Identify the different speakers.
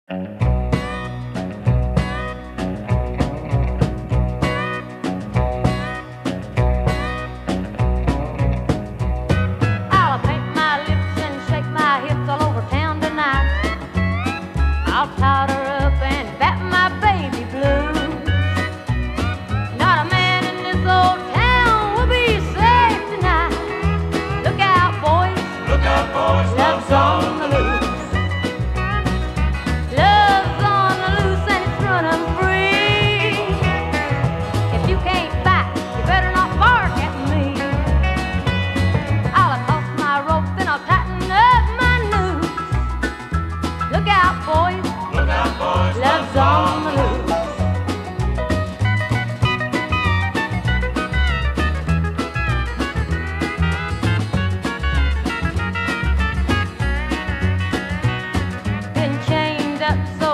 Speaker 1: I'll paint my lips and shake my hips all over town tonight. I'll powder up and bat my baby blue. Not a man in this old town will be safe tonight. Look out, boys.
Speaker 2: Look out, boys,
Speaker 1: Love's on the loose. Love's on the loose and it's running free. If you can't fight, you better not bark at me. I'll toss my rope and I'll tighten up my noose. Look out, boys.
Speaker 2: Look out, boys,
Speaker 1: Love's on the loose. Been chained up so